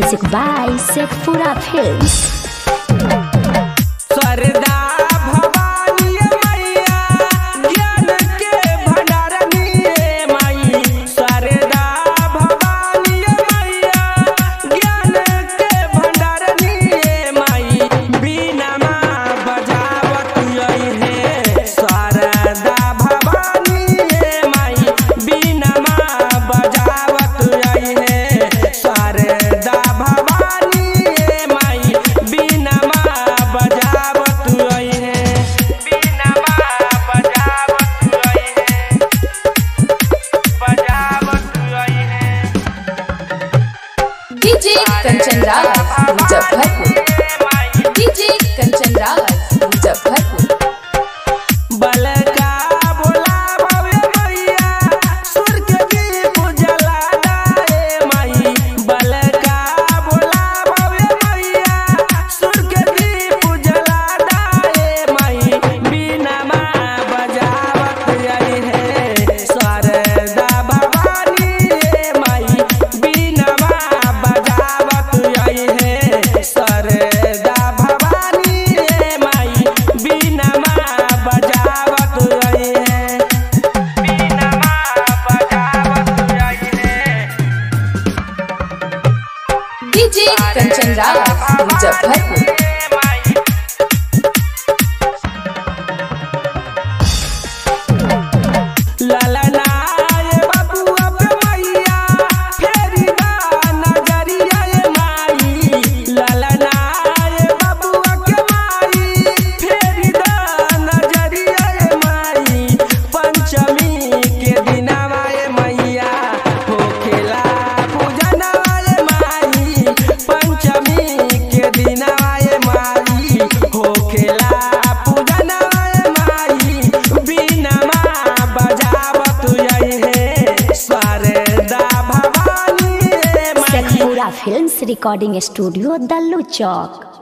Music by Sekpura Films. Sharda Bhavani मैया ज्ञान के भंडारनी माई। सरदा भवानी मैया ज्ञान के भंडारनी माई। बीना माँ बजावत है सरदा भवानी माई। बीना माँ बजावत है सरदा भवानी माई। बीना माँ बजावत डीजे कंचन रावत मुजफ्फरपुर। डीजे कंचन रावत मुजफ्फरपुर। बलका बोला भवे मैया सुर के दीप जला दाए माई। बलका बोला भवे मैया सुर के दीप जला दाए माई। बीना माँ बजावत है सरदा भवानी माई। बीना माँ बजावत है सरदा भवानी माई। बीना माँ बजावत है। बीना माँ बजावत है। डीजे कंचन रावत मुजफ्फरपुर। ललनाए बबुआ पे मैया फेरी बा नजरिया माई। ललनाए बबुआ के माई फेरी बा नजरिया माई। पंचमी के दिनवा मैया होखेला पूजनवा माई। पंचमी के दिनवा माई होखेला पूजनवा माई। बीना माँ बजावत है सरदा भवानी माई। Sekpura Films Recording Studio, Dallu Chowk.